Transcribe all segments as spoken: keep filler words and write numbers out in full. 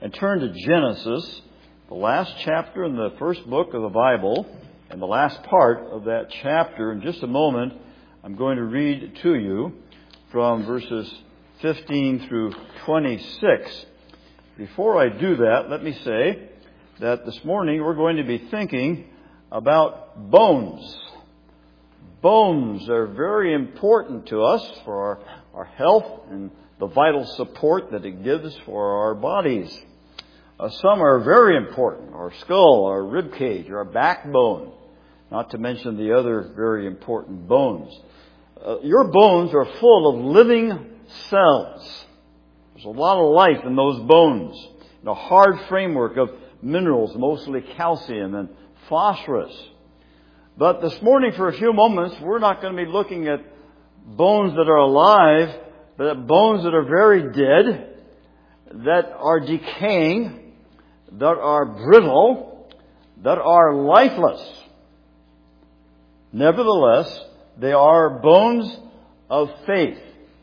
and turn to Genesis, the last chapter in the first book of the Bible, and the last part of that chapter. In just a moment, I'm going to read to you from verses fifteen through twenty-six. Before I do that, let me say that this morning we're going to be thinking about bones. Bones are very important to us for our, our health and the vital support that it gives for our bodies. Uh, some are very important: our skull, our rib cage, our backbone, not to mention the other very important bones. Uh, your bones are full of living cells. There's a lot of life in those bones, in a hard framework of minerals, mostly calcium and phosphorus. But this morning, for a few moments, we're not going to be looking at bones that are alive, but at bones that are very dead, that are decaying, that are brittle, that are lifeless. Nevertheless, they are bones of faith.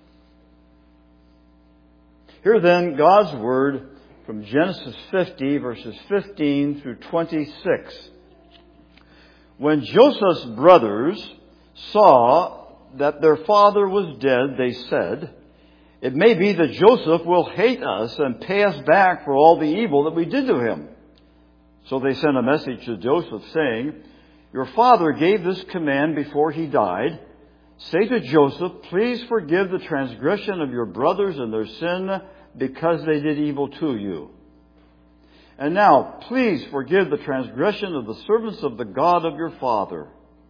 Here then, God's Word from Genesis fifty, verses fifteen through twenty-six. When Joseph's brothers saw that their father was dead, they said, "It may be that Joseph will hate us and pay us back for all the evil that we did to him." So they sent a message to Joseph saying, "Your father gave this command before he died. Say to Joseph, please forgive the transgression of your brothers and their sin because they did evil to you. And now, please forgive the transgression of the servants of the God of your father."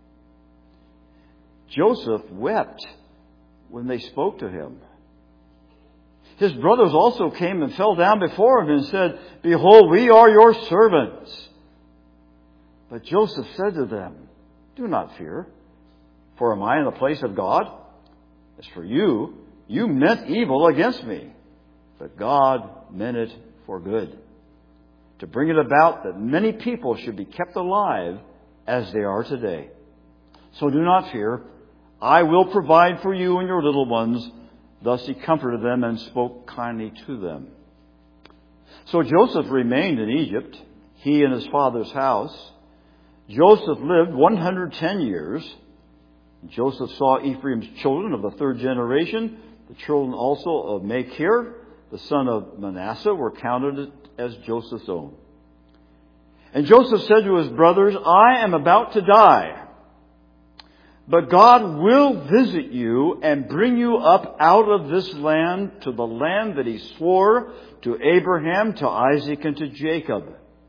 Joseph wept when they spoke to him. His brothers also came and fell down before him and said, "Behold, we are your servants." But Joseph said to them, "Do not fear, for am I in the place of God? As for you, you meant evil against me, but God meant it for good, to bring it about that many people should be kept alive as they are today. So do not fear. I will provide for you and your little ones." Thus he comforted them and spoke kindly to them. So Joseph remained in Egypt, he and his father's house. Joseph lived one hundred ten years. Joseph saw Ephraim's children of the third generation. The children also of Machir, the son of Manasseh, were counted as Joseph's own. And Joseph said to his brothers, "I am about to die, but God will visit you and bring you up out of this land to the land that he swore to Abraham, to Isaac, and to Jacob."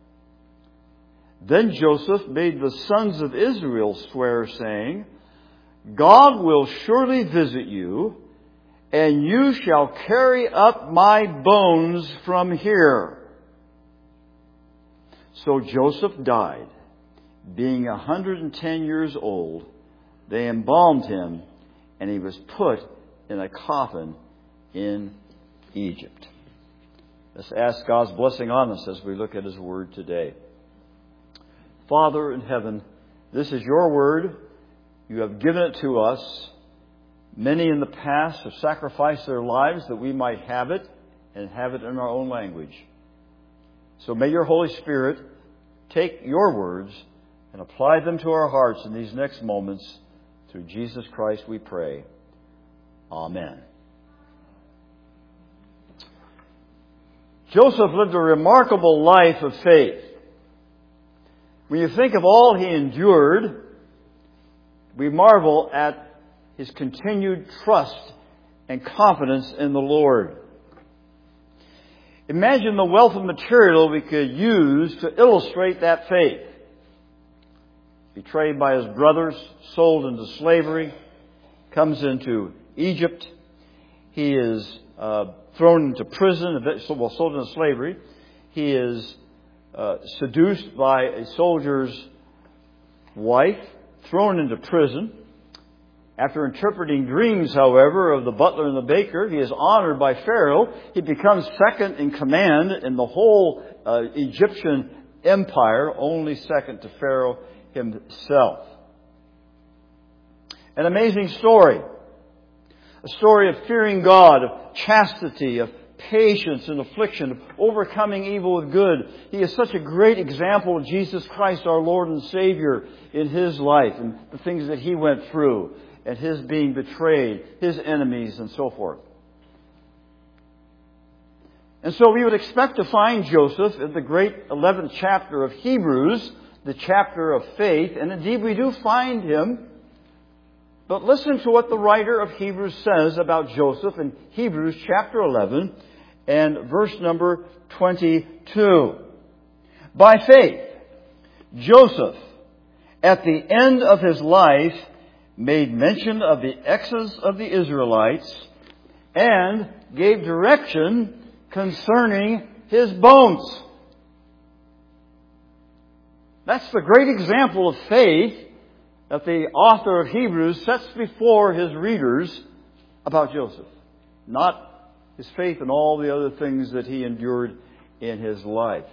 Then Joseph made the sons of Israel swear, saying, "God will surely visit you, and you shall carry up my bones from here." So Joseph died, being a hundred and ten years old. They embalmed him, and he was put in a coffin in Egypt. Let's ask God's blessing on us as we look at his word today. Father in heaven, this is your word. You have given it to us. Many in the past have sacrificed their lives that we might have it and have it in our own language. So may your Holy Spirit take your words and apply them to our hearts in these next moments. Through Jesus Christ we pray. Amen. Joseph lived a remarkable life of faith. When you think of all he endured, we marvel at his continued trust and confidence in the Lord. Imagine the wealth of material we could use to illustrate that faith. Betrayed by his brothers, sold into slavery, comes into Egypt. He is uh, thrown into prison, well, sold into slavery. He is uh, seduced by a soldier's wife, thrown into prison. After interpreting dreams, however, of the butler and the baker, he is honored by Pharaoh. He becomes second in command in the whole uh, Egyptian empire, only second to Pharaoh himself. An amazing story. A story of fearing God, of chastity, of patience in affliction, of overcoming evil with good. He is such a great example of Jesus Christ, our Lord and Savior, in His life and the things that He went through, and His being betrayed, His enemies, and so forth. And so we would expect to find Joseph in the great eleventh chapter of Hebrews, the chapter of faith, and indeed we do find him. But listen to what the writer of Hebrews says about Joseph in Hebrews chapter eleven and verse number twenty-two. By faith, Joseph, at the end of his life, made mention of the exodus of the Israelites and gave direction concerning his bones. That's the great example of faith that the author of Hebrews sets before his readers about Joseph. Not his faith and all the other things that he endured in his life.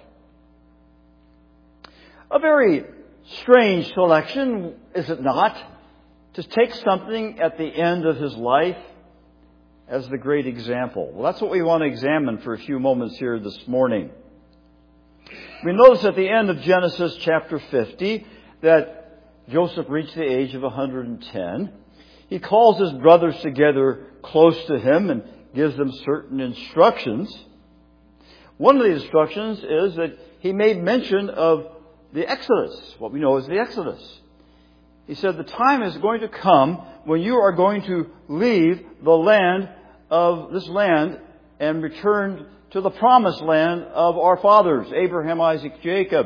A very strange selection, is it not? To take something at the end of his life as the great example. Well, that's what we want to examine for a few moments here this morning. We notice at the end of Genesis chapter fifty that Joseph reached the age of one hundred ten. He calls his brothers together close to him and gives them certain instructions. One of the instructions is that he made mention of the Exodus, what we know as the Exodus. He said, the time is going to come when you are going to leave the land of this land and return to the promised land of our fathers, Abraham, Isaac, Jacob.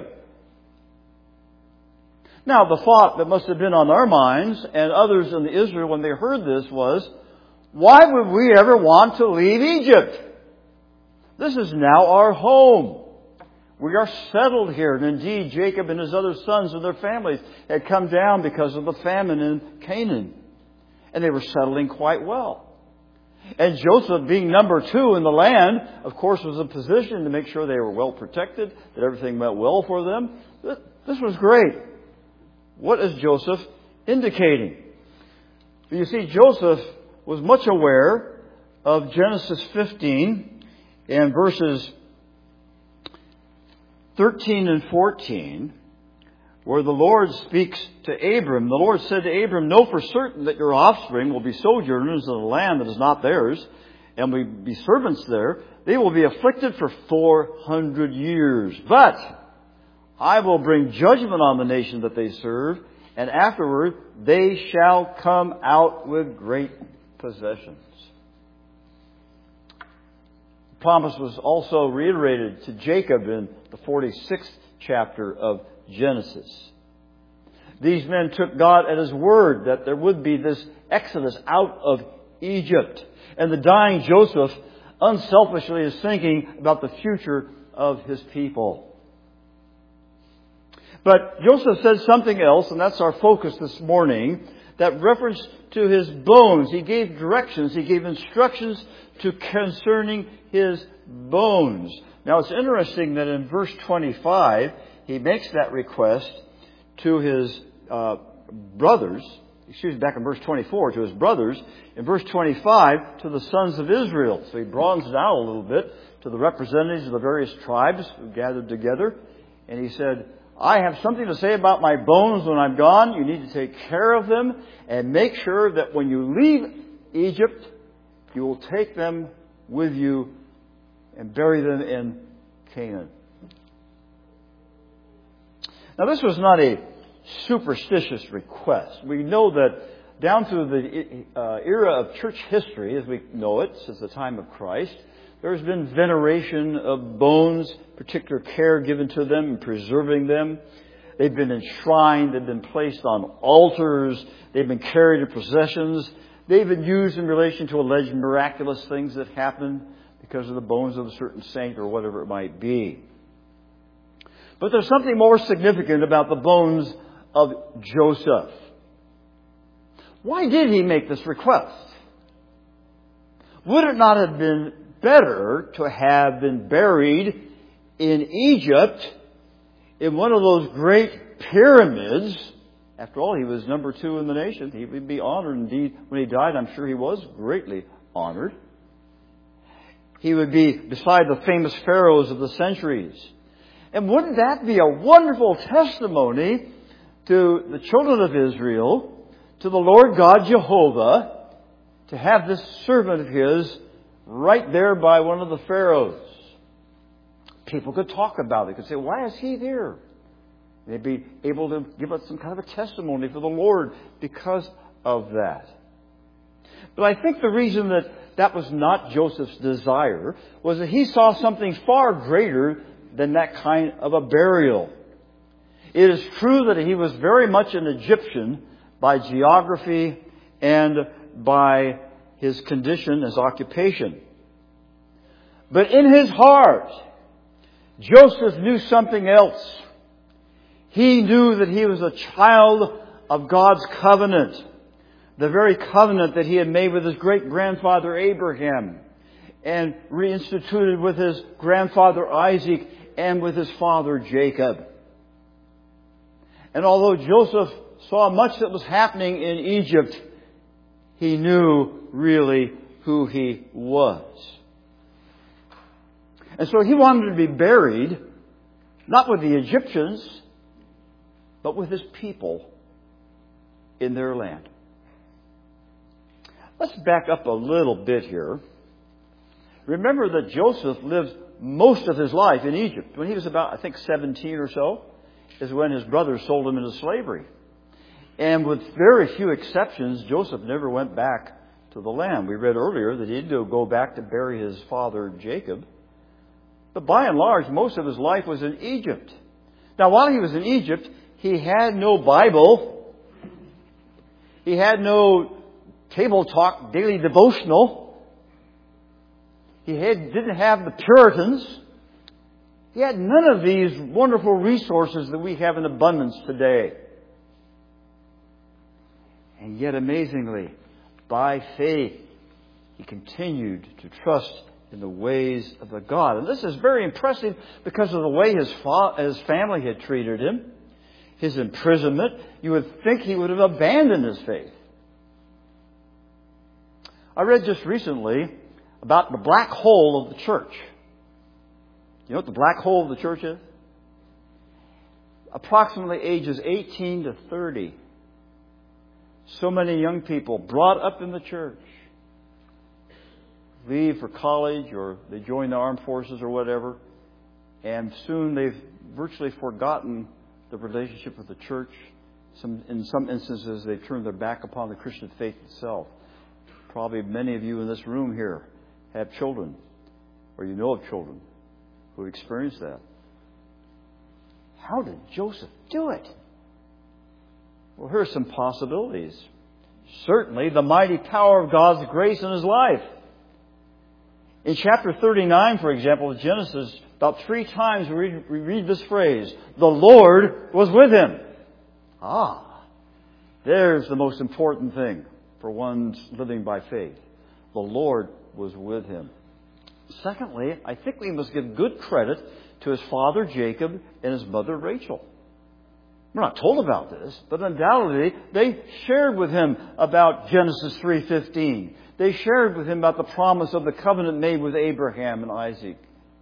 Now, the thought that must have been on our minds and others in Israel when they heard this was, why would we ever want to leave Egypt? This is now our home. We are settled here. And indeed, Jacob and his other sons and their families had come down because of the famine in Canaan. And they were settling quite well. And Joseph, being number two in the land, of course, was in a position to make sure they were well protected, that everything went well for them. This was great. What is Joseph indicating? You see, Joseph was much aware of Genesis fifteen and verses thirteen and fourteen, where the Lord speaks to Abram. The Lord said to Abram, know for certain that your offspring will be sojourners in a land that is not theirs, and will be servants there. They will be afflicted for four hundred years. But I will bring judgment on the nation that they serve, and afterward they shall come out with great possessions. The promise was also reiterated to Jacob in the forty-sixth chapter of Genesis. These men took God at His word that there would be this exodus out of Egypt. And the dying Joseph unselfishly is thinking about the future of his people. But Joseph says something else, and that's our focus this morning, that reference to his bones. He gave directions, he gave instructions to concerning his bones. Now it's interesting that in verse twenty-five, he makes that request to his uh, brothers, excuse me, back in verse twenty-four, to his brothers. In verse twenty-five, to the sons of Israel. So he broadens it out a little bit to the representatives of the various tribes who gathered together. And he said, I have something to say about my bones when I'm gone. You need to take care of them and make sure that when you leave Egypt, you will take them with you and bury them in Canaan. Now, this was not a superstitious request. We know that down through the uh, era of church history, as we know it, since the time of Christ, there's been veneration of bones, particular care given to them and preserving them. They've been enshrined. They've been placed on altars. They've been carried in processions. They've been used in relation to alleged miraculous things that happened because of the bones of a certain saint or whatever it might be. But there's something more significant about the bones of Joseph. Why did he make this request? Would it not have been better to have been buried in Egypt in one of those great pyramids? After all, he was number two in the nation. He would be honored. Indeed, when he died, I'm sure he was greatly honored. He would be beside the famous pharaohs of the centuries. And wouldn't that be a wonderful testimony to the children of Israel, to the Lord God Jehovah, to have this servant of His right there by one of the pharaohs? People could talk about it. Could say, why is he there? They'd be able to give us some kind of a testimony for the Lord because of that. But I think the reason that that was not Joseph's desire was that he saw something far greater than that kind of a burial. It is true that he was very much an Egyptian by geography and by his condition, his occupation. But in his heart, Joseph knew something else. He knew that he was a child of God's covenant. The very covenant that he had made with his great-grandfather Abraham and reinstituted with his grandfather Isaac and with his father Jacob. And although Joseph saw much that was happening in Egypt, he knew really who he was. And so he wanted to be buried, not with the Egyptians, but with his people in their land. Let's back up a little bit here. Remember that Joseph lived most of his life in Egypt. When he was about, I think, seventeen or so, is when his brothers sold him into slavery. And with very few exceptions, Joseph never went back to the land. We read earlier that he did go back to bury his father Jacob. But by and large, most of his life was in Egypt. Now, while he was in Egypt, he had no Bible. He had no table talk, daily devotional. He had, didn't have the Puritans. He had none of these wonderful resources that we have in abundance today. And yet, amazingly, by faith, he continued to trust in the ways of the God. And this is very impressive because of the way his, fa- his family had treated him. His imprisonment, you would think he would have abandoned his faith. I read just recently about the black hole of the church. You know what the black hole of the church is? Approximately ages eighteen to thirty. So many young people brought up in the church leave for college or they join the armed forces or whatever, and soon they've virtually forgotten the relationship with the church. Some, in some instances, they've turned their back upon the Christian faith itself. Probably many of you in this room here have children, or you know of children who have experienced that. How did Joseph do it? Well, here are some possibilities. Certainly, the mighty power of God's grace in his life. In chapter thirty-nine, for example, of Genesis, about three times we read, we read this phrase, the Lord was with him. Ah, there's the most important thing for one's living by faith. The Lord was with him. Secondly, I think we must give good credit to his father Jacob and his mother Rachel. We're not told about this, but undoubtedly they shared with him about Genesis three fifteen. They shared with him about the promise of the covenant made with Abraham and Isaac.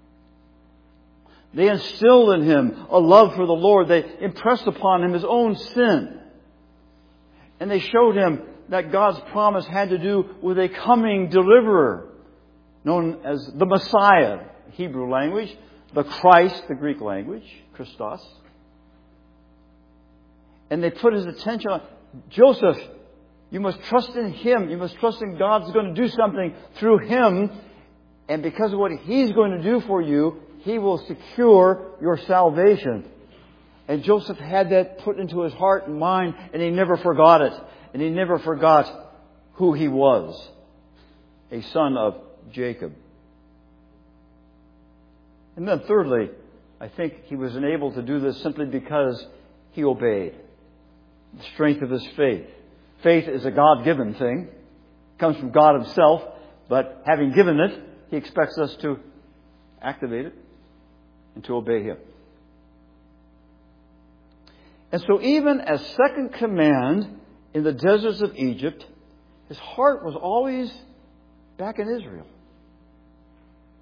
They instilled in him a love for the Lord. They impressed upon him his own sin. And they showed him that God's promise had to do with a coming deliverer, known as the Messiah, Hebrew language, the Christ, the Greek language, Christos. And they put his attention on Joseph. You must trust in him. You must trust in God's going to do something through him. And because of what he's going to do for you, he will secure your salvation. And Joseph had that put into his heart and mind, and he never forgot it. And he never forgot who he was. A son of Jacob. And then thirdly, I think he was enabled to do this simply because he obeyed. The strength of his faith. Faith is a God-given thing. It comes from God himself. But having given it, he expects us to activate it and to obey him. And so even as second command in the deserts of Egypt, his heart was always back in Israel.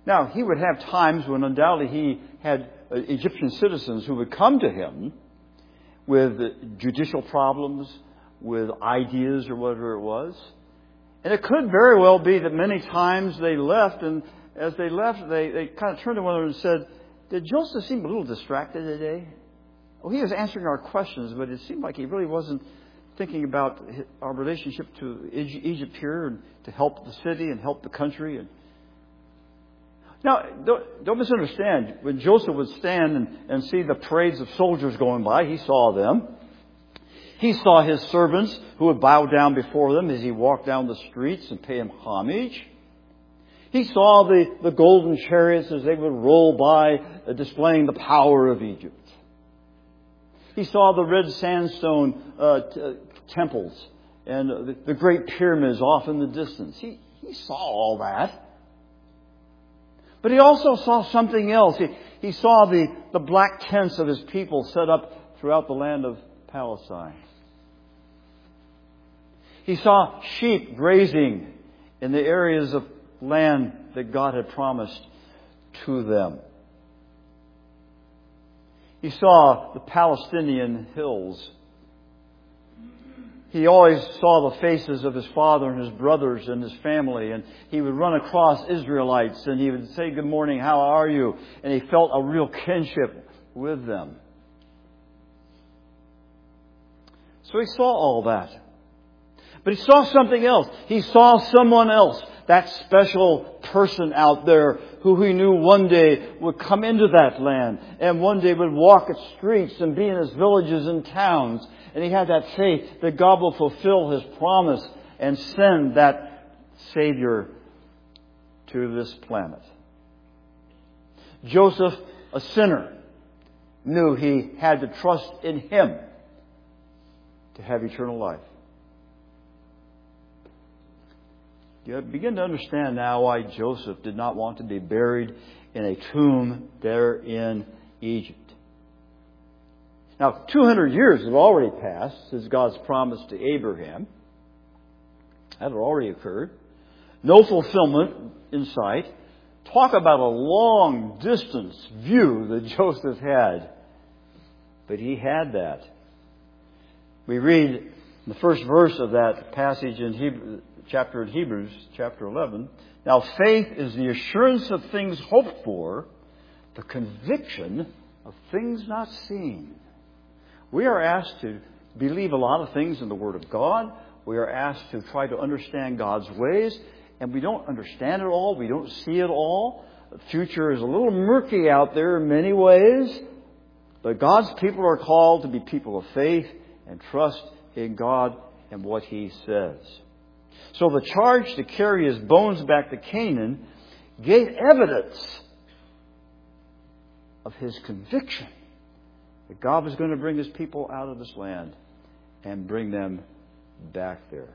Now, he would have times when undoubtedly he had uh, Egyptian citizens who would come to him with judicial problems, with ideas or whatever it was. And it could very well be that many times they left, and as they left, they, they kind of turned to one another and said, "Did Joseph seem a little distracted today? Oh, he was answering our questions, but it seemed like he really wasn't thinking about our relationship to Egypt here and to help the city and help the country." And now, don't, don't misunderstand. When Joseph would stand and, and see the parades of soldiers going by, he saw them. He saw his servants who would bow down before them as he walked down the streets and pay him homage. He saw the, the golden chariots as they would roll by, uh, displaying the power of Egypt. He saw the red sandstone uh, t- uh, temples and uh, the, the great pyramids off in the distance. He, he saw all that. But he also saw something else. He, he saw the, the black tents of his people set up throughout the land of Palestine. He saw sheep grazing in the areas of land that God had promised to them. He saw the Palestinian hills. He always saw the faces of his father and his brothers and his family. And he would run across Israelites and he would say, "Good morning, how are you?" And he felt a real kinship with them. So he saw all that. But he saw something else. He saw someone else. That special person out there who he knew one day would come into that land and one day would walk its streets and be in his villages and towns. And he had that faith that God will fulfill His promise and send that Savior to this planet. Joseph, a sinner, knew he had to trust in Him to have eternal life. You begin to understand now why Joseph did not want to be buried in a tomb there in Egypt. Now, two hundred years have already passed since God's promise to Abraham. That had already occurred. No fulfillment in sight. Talk about a long distance view that Joseph had. But he had that. We read the first verse of that passage in Hebrew, chapter in Hebrews, chapter eleven. Now faith is the assurance of things hoped for, the conviction of things not seen. We are asked to believe a lot of things in the Word of God. We are asked to try to understand God's ways. And we don't understand it all. We don't see it all. The future is a little murky out there in many ways. But God's people are called to be people of faith and trust in God and what He says. So the charge to carry his bones back to Canaan gave evidence of his conviction that God was going to bring His people out of this land and bring them back there.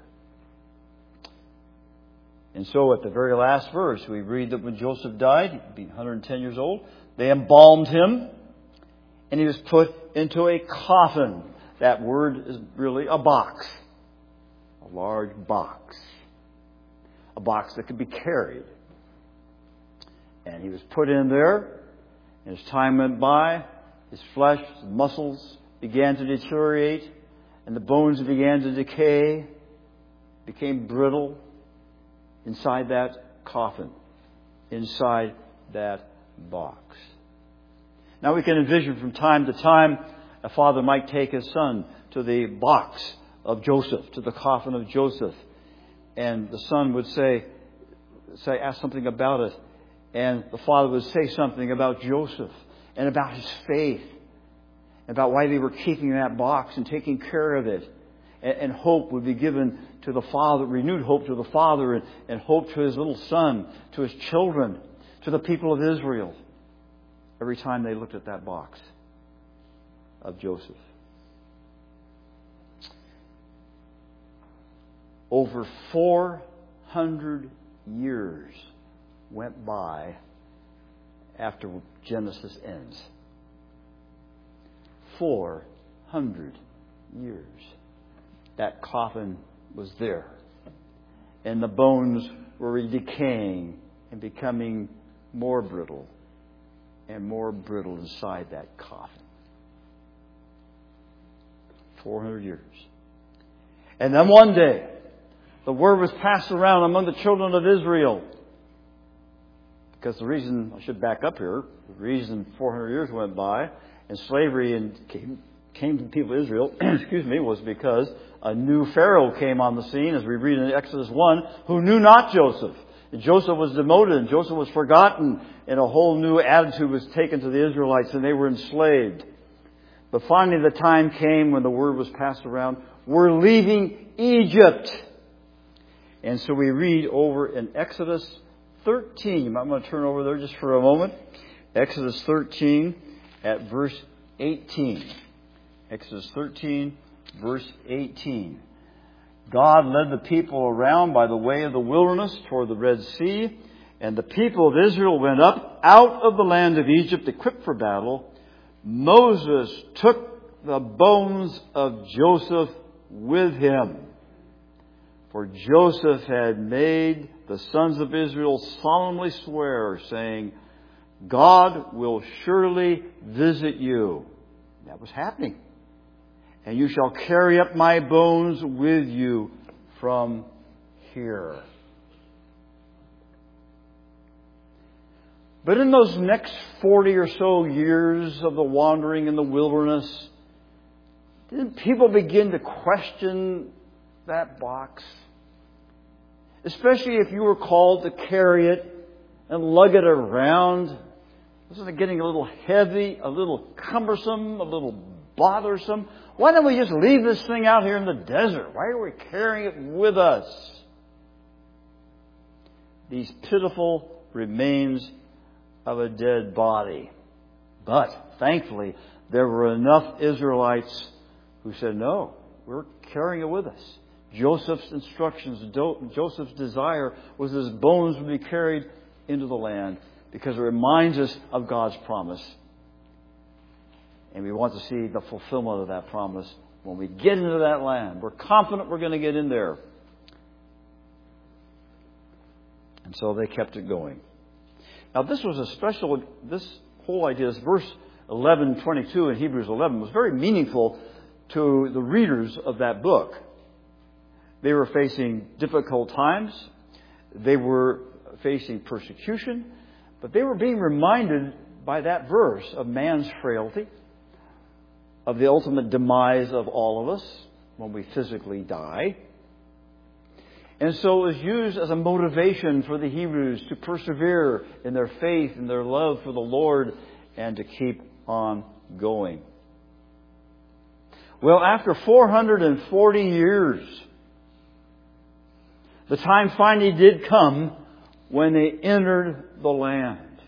And so at the very last verse, we read that when Joseph died, he'd be one hundred ten years old, they embalmed him and he was put into a coffin. That word is really a box. A large box. A box that could be carried. And he was put in there. And as time went by, his flesh, his muscles began to deteriorate. And the bones began to decay. Became brittle inside that coffin. Inside that box. Now we can envision from time to time a father might take his son to the box of Joseph, to the coffin of Joseph. And the son would say, say, ask something about it. And the father would say something about Joseph and about his faith. About why they were keeping that box and taking care of it. And, and hope would be given to the father, renewed hope to the father, and, and hope to his little son, to his children, to the people of Israel. Every time they looked at that box of Joseph. Over four hundred years went by after Genesis ends. Four hundred years. That coffin was there. And the bones were decaying and becoming more brittle and more brittle inside that coffin. four hundred years. And then one day, the word was passed around among the children of Israel. Because the reason, I should back up here, the reason four hundred years went by and slavery and came, came to the people of Israel, excuse me, was because a new Pharaoh came on the scene, as we read in Exodus one, who knew not Joseph. And Joseph was demoted and Joseph was forgotten, and a whole new attitude was taken to the Israelites, and they were enslaved. But finally the time came when the word was passed around, we're leaving Egypt. And so we read over in Exodus thirteen. I'm going to turn over there just for a moment. Exodus thirteen at verse eighteen. Exodus thirteen, verse eighteen. God led the people around by the way of the wilderness toward the Red Sea, and the people of Israel went up out of the land of Egypt equipped for battle. Moses took the bones of Joseph with him, for Joseph had made the sons of Israel solemnly swear, saying, God will surely visit you. That was happening. And you shall carry up my bones with you from here. But in those next forty or so years of the wandering in the wilderness, didn't people begin to question that box? Especially if you were called to carry it and lug it around. Wasn't it getting a little heavy, a little cumbersome, a little bothersome? Why don't we just leave this thing out here in the desert? Why are we carrying it with us? These pitiful remains of a dead body. But, thankfully, there were enough Israelites who said, no, we're carrying it with us. Joseph's instructions, Joseph's desire was his bones would be carried into the land because it reminds us of God's promise. And we want to see the fulfillment of that promise when we get into that land. We're confident we're going to get in there. And so they kept it going. Now this was a special, this whole idea, this verse eleven twenty-two in Hebrews eleven was very meaningful to the readers of that book. They were facing difficult times. They were facing persecution. But they were being reminded by that verse of man's frailty, of the ultimate demise of all of us when we physically die. And so it was used as a motivation for the Hebrews to persevere in their faith and their love for the Lord and to keep on going. Well, after four hundred forty years, the time finally did come when they entered the land.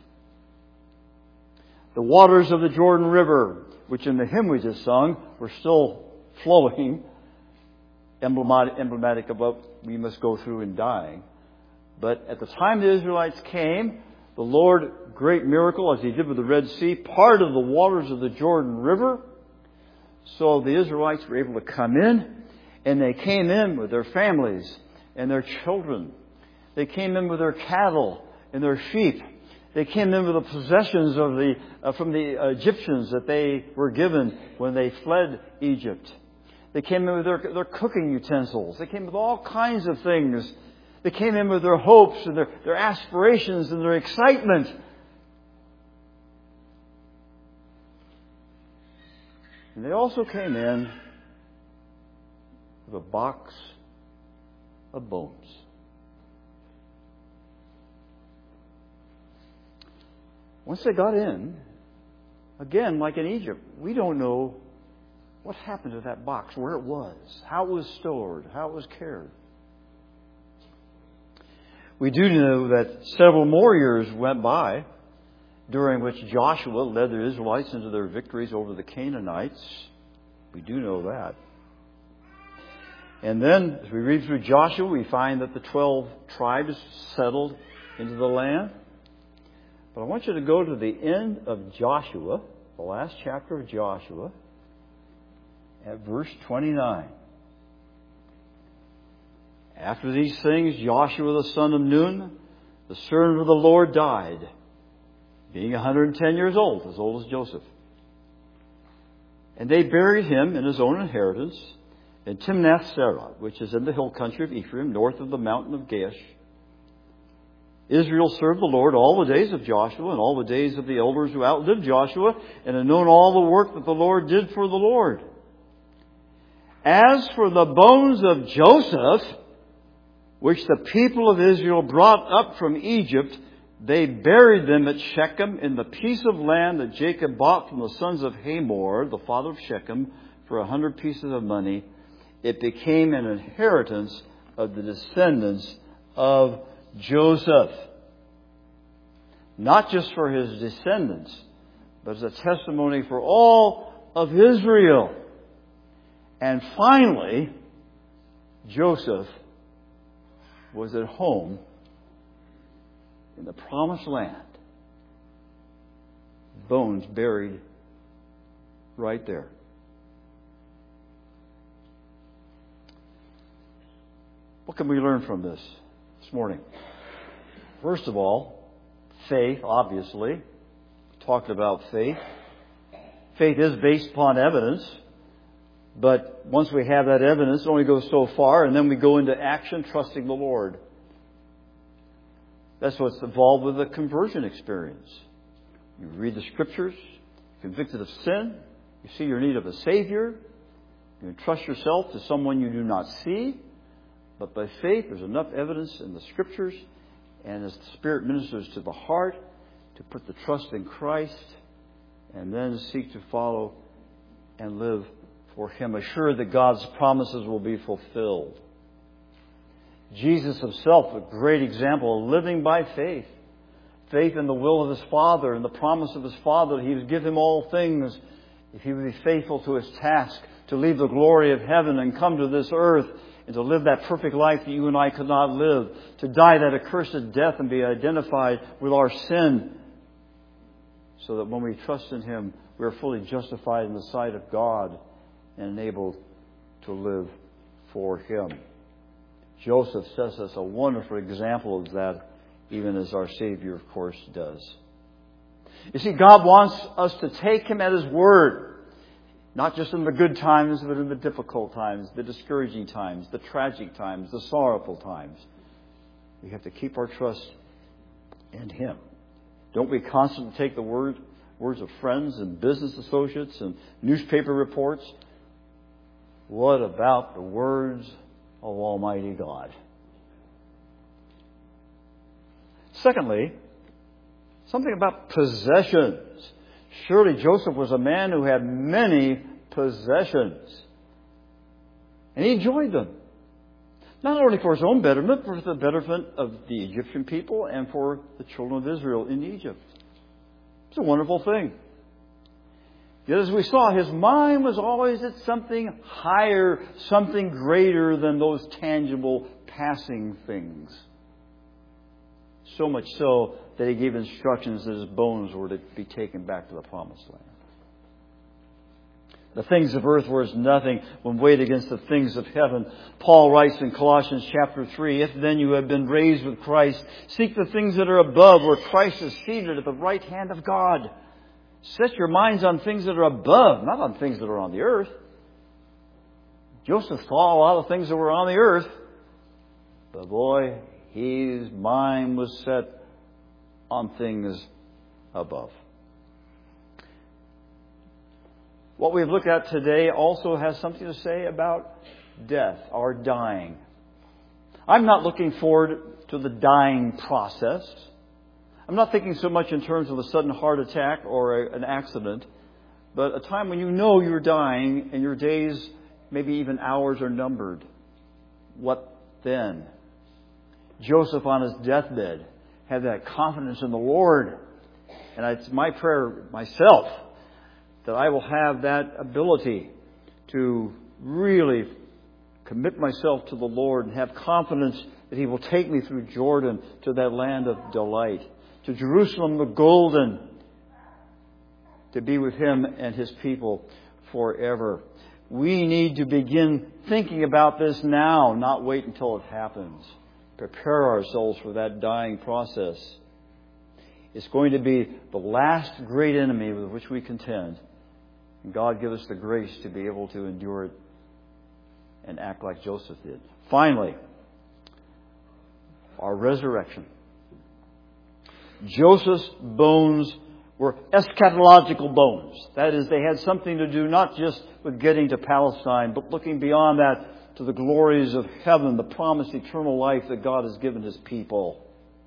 The waters of the Jordan River, which in the hymn we just sung, were still flowing, emblematic, emblematic of what we must go through in dying. But at the time the Israelites came, the Lord, great miracle, as He did with the Red Sea, parted the waters of the Jordan River. So the Israelites were able to come in, and they came in with their families and their children. They came in with their cattle and their sheep. They came in with the possessions of the uh, from the Egyptians that they were given when they fled Egypt. They came in with their, their cooking utensils. They came with all kinds of things. They came in with their hopes and their, their aspirations and their excitement. And they also came in with a box of bones. Once they got in, again, like in Egypt, we don't know what happened to that box, where it was, how it was stored, how it was cared. We do know that several more years went by during which Joshua led the Israelites into their victories over the Canaanites. We do know that. And then, as we read through Joshua, we find that the twelve tribes settled into the land. But I want you to go to the end of Joshua, the last chapter of Joshua, at verse twenty-nine. After these things, Joshua the son of Nun, the servant of the Lord, died, being one hundred ten years old, as old as Joseph. And they buried him in his own inheritance in Timnath-Serah, which is in the hill country of Ephraim, north of the mountain of Gaash. Israel served the Lord all the days of Joshua and all the days of the elders who outlived Joshua, and had known all the work that the Lord did for the Lord. As for the bones of Joseph, which the people of Israel brought up from Egypt, they buried them at Shechem in the piece of land that Jacob bought from the sons of Hamor, the father of Shechem, for a hundred pieces of money. It became an inheritance of the descendants of Joseph. Not just for his descendants, but as a testimony for all of Israel. And finally, Joseph was at home in the promised land. Bones buried right there. What can we learn from this this morning? First of all, faith, obviously. We talked about faith. Faith is based upon evidence. But once we have that evidence, it only goes so far, and then we go into action, trusting the Lord. That's what's involved with the conversion experience. You read the Scriptures, convicted of sin, you see your need of a Savior, you entrust yourself to someone you do not see, but by faith there's enough evidence in the Scriptures, and as the Spirit ministers to the heart, to put the trust in Christ, and then seek to follow and live for Him, assured that God's promises will be fulfilled. Jesus Himself, a great example of living by faith. Faith in the will of His Father and the promise of His Father that He would give Him all things if He would be faithful to His task to leave the glory of heaven and come to this earth and to live that perfect life that you and I could not live, to die that accursed death and be identified with our sin, so that when we trust in Him, we are fully justified in the sight of God and enabled to live for Him. Joseph sets us a wonderful example of that, even as our Savior, of course, does. You see, God wants us to take Him at His word, not just in the good times, but in the difficult times, the discouraging times, the tragic times, the sorrowful times. We have to keep our trust in Him. Don't we constantly take the word, words of friends and business associates and newspaper reports? What about the words of Almighty God? Secondly, something about possessions. Surely Joseph was a man who had many possessions. And he enjoyed them. Not only for his own betterment, but for the betterment of the Egyptian people and for the children of Israel in Egypt. It's a wonderful thing. Yet as we saw, his mind was always at something higher, something greater than those tangible, passing things. So much so that he gave instructions that his bones were to be taken back to the promised land. The things of earth were as nothing when weighed against the things of heaven. Paul writes in Colossians chapter three, "If then you have been raised with Christ, seek the things that are above, where Christ is seated at the right hand of God. Set your minds on things that are above, not on things that are on the earth." Joseph saw a lot of things that were on the earth, but boy, his mind was set on things above. What we've looked at today also has something to say about death, our dying. I'm not looking forward to the dying process. I'm not thinking so much in terms of a sudden heart attack or a, an accident, but a time when you know you're dying and your days, maybe even hours, are numbered. What then? Joseph on his deathbed had that confidence in the Lord. And it's my prayer myself that I will have that ability to really commit myself to the Lord and have confidence that He will take me through Jordan to that land of delight, to Jerusalem the golden, to be with Him and His people forever. We need to begin thinking about this now, not wait until it happens. Prepare ourselves for that dying process. It's going to be the last great enemy with which we contend. And God give us the grace to be able to endure it and act like Joseph did. Finally, our resurrection. Joseph's bones were eschatological bones. That is, they had something to do not just with getting to Palestine, but looking beyond that to the glories of heaven, the promised eternal life that God has given His people.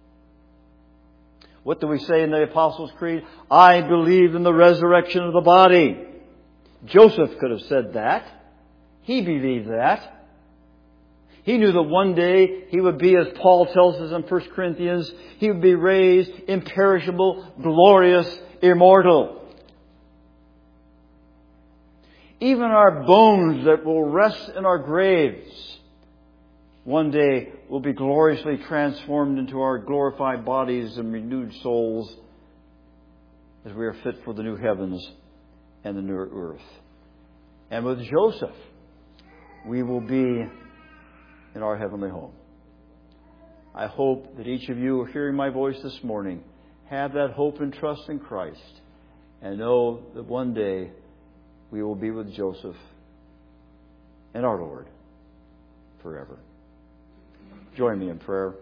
What do we say in the Apostles' Creed? I believe in the resurrection of the body. Joseph could have said that. He believed that. He knew that one day he would be, as Paul tells us in First Corinthians, he would be raised imperishable, glorious, immortal. Even our bones that will rest in our graves one day will be gloriously transformed into our glorified bodies and renewed souls as we are fit for the new heavens and the new earth. And with Joseph, we will be in our heavenly home. I hope that each of you hearing my voice this morning have that hope and trust in Christ and know that one day we will be with Joseph and our Lord forever. Join me in prayer.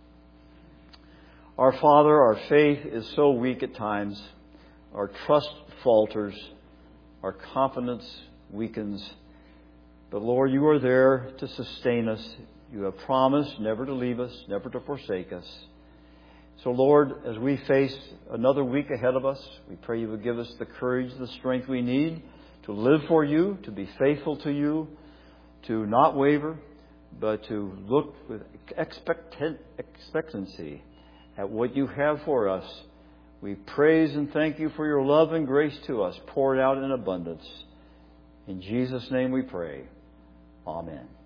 Our Father, our faith is so weak at times. Our trust falters. Our confidence weakens. But Lord, You are there to sustain us. You have promised never to leave us, never to forsake us. So Lord, as we face another week ahead of us, we pray You would give us the courage, the strength we need to live for You, to be faithful to You, to not waver, but to look with expectant, expectancy at what You have for us. We praise and thank You for Your love and grace to us, poured out in abundance. In Jesus' name we pray. Amen.